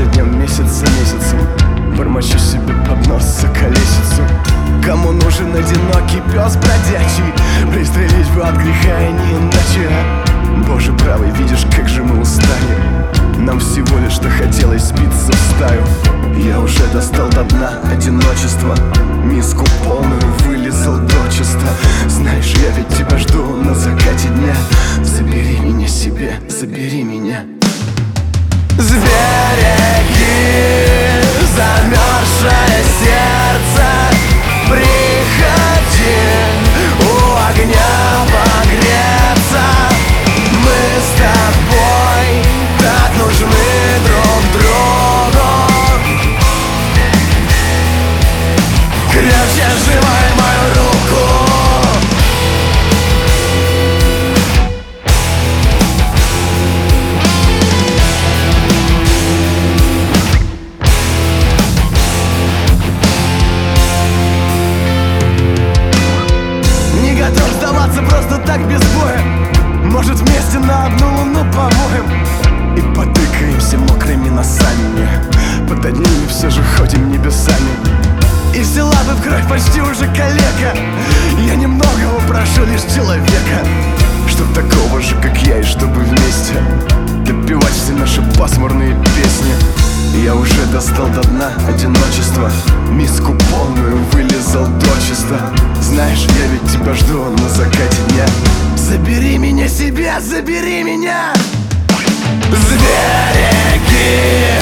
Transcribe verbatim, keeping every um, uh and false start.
за днем, месяц за месяцем бормочу себе под нос за колесицу. Кому нужен одинокий пес бродячий? Пристрелить бы от греха и не иначе. Боже правый, видишь, как же мы устали. Нам всего лишь что хотелось сбиться в стаю. Я уже достал до дна одиночества, миску полную вылизал дочисто. Знаешь, я ведь тебя жду на закате дня. Забери меня себе, забери меня. Сбереги замерзшее сердце, приходи у огня погреться. Мы с тобой так нужны друг другу. Крепче сжимай мою руку. Просто так без боя. Может, вместе на одну луну помоем и потыкаемся мокрыми носами. Под одними все же ходим небесами. И взяла бы в кровь почти уже калека. Я немногого прошу, лишь человека, чтоб такого же, как я, и чтобы вместе допевать все наши пасмурные песни. Я уже достал до дна одиночества, миску полную вылизал дочисто. Знаешь, я ведь тебя жду на закате дня. Забери меня себе, забери меня. Сбереги